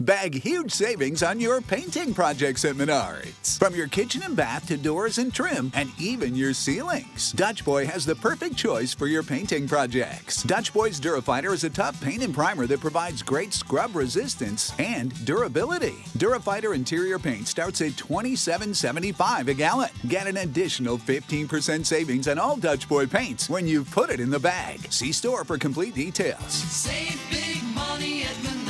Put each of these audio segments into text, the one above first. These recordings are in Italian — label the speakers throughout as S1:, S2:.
S1: Bag huge savings on your painting projects at Menards. From your kitchen and bath to doors and trim, and even your ceilings, Dutch Boy has the perfect choice for your painting projects. Dutch Boy's Durafighter is a tough paint and primer that provides great scrub resistance and durability. Durafighter interior paint starts at $27.75 a gallon. Get an additional 15% savings on all Dutch Boy paints when you put it in the bag. See store for complete details.
S2: Save big money at Menards.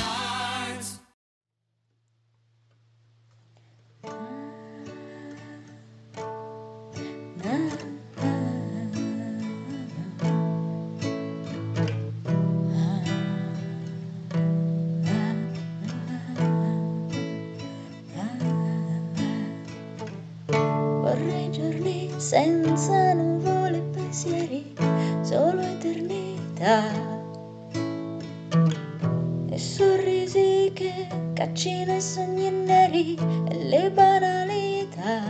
S3: Vorrei giorni senza nuvole e pensieri, solo eternità e sorrisi che caccino i sogni neri e le banalità.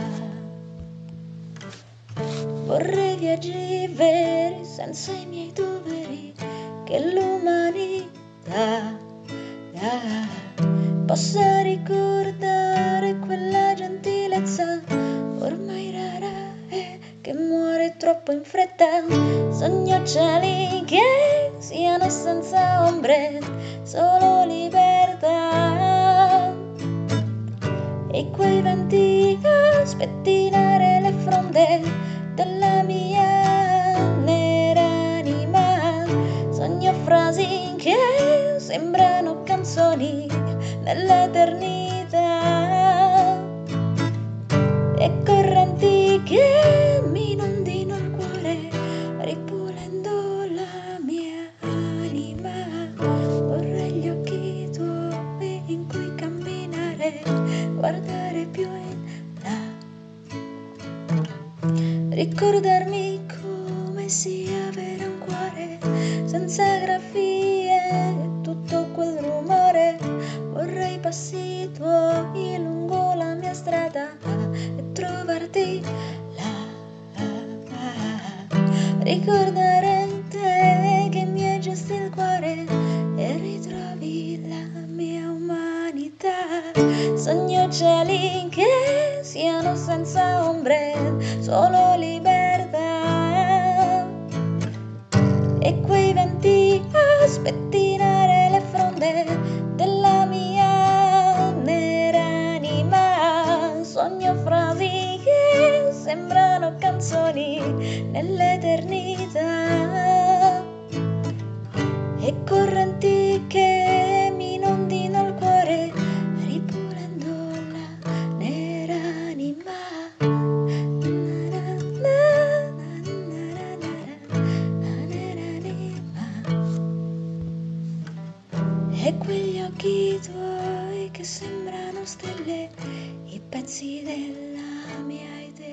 S3: Vorrei viaggi veri senza i miei doveri, che l'umanità possa ricordare quella gentilezza ormai rara e che muore troppo in fretta. Sogno cieli che siano senza ombre, solo libertà, e quei venti a spettinare le fronde della mia nera anima. Sogno frasi che sembrano canzoni nell'eternità e correnti che mi inondino il cuore, ripulendo la mia anima. Vorrei gli occhi tuoi in cui camminare, guardare più in là, ricordarmi come sia avere un cuore senza grafie e tutto quel rumore. Vorrei passi tuoi lungo la mia strada e trovarti là, ricordare te che mi hai gesti il cuore e ritrovi la mia umanità. Sogno cieli che siano senza ombre, solo libertà, e quei venti a spettinare le fronde della mia nera anima. Sogno frasi che sembrano canzoni nell'eternità e correnti che mi inondino il cuore, ripulendo la nera anima. E quegli occhi tuoi che sembrano stelle, i pezzi della mia idea.